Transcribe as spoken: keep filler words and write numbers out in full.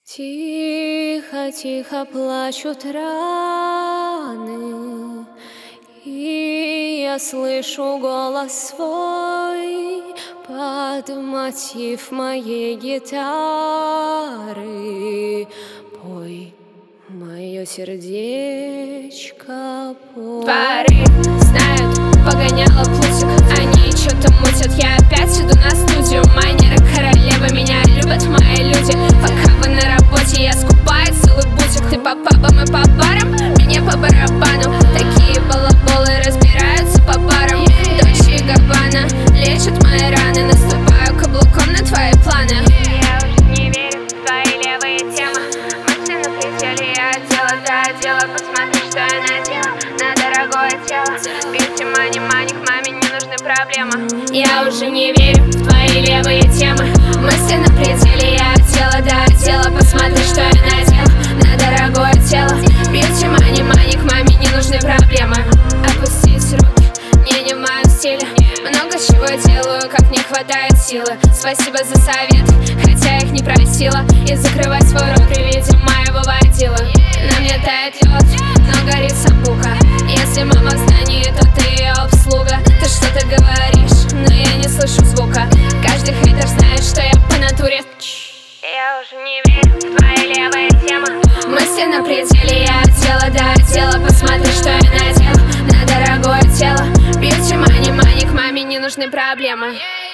Тихо-тихо плачут раны, и я слышу голос свой под мотив моей гитары. Пой, мое сердечко, пой. Дворы знают, погоняла путик, они что-то мутят. Я опять иду на студию, манеры королевы, меня любят мои люди. Пока вы на работе, я скупаю целый бутик. Ты по пабам и по барам, мне по барабану. Такие балаболы разбираются по парам. Дольче и Габбана лечат мои раны, наступаю каблуком на твои планы. Я уже не верю в твои левые темы. Мысли на пределе, я отдела до отдела. Посмотри, что я надела на дорогое тело. Бьюти, мани, мани, к маме не нужны проблемы. Я уже не верю в твои левые темы. Мысли на пределе, я отдела до отдела. Посмотри, что я надела на дорогое тело. Бьюти, мани, мани, к маме не нужны проблемы. Опустить руки, мне не в моем стиле. Много чего делаю, как не хватает силы. Спасибо за совет, хотя их не просила. И закрывать свой рот при виде моего водила. На мне тает лед, но горит самбука. Если мама в здании, то ты ее обслуга. Ты что-то говоришь, но я не слышу звука. Каждый хейтер знает, что я по натуре. Я уже не верю в твои левые темы. Мысли на пределе, я отдела до отдела. Посмотри, что я надела на дорогое тело. Бьюти, мани, мани, к маме не нужны проблемы.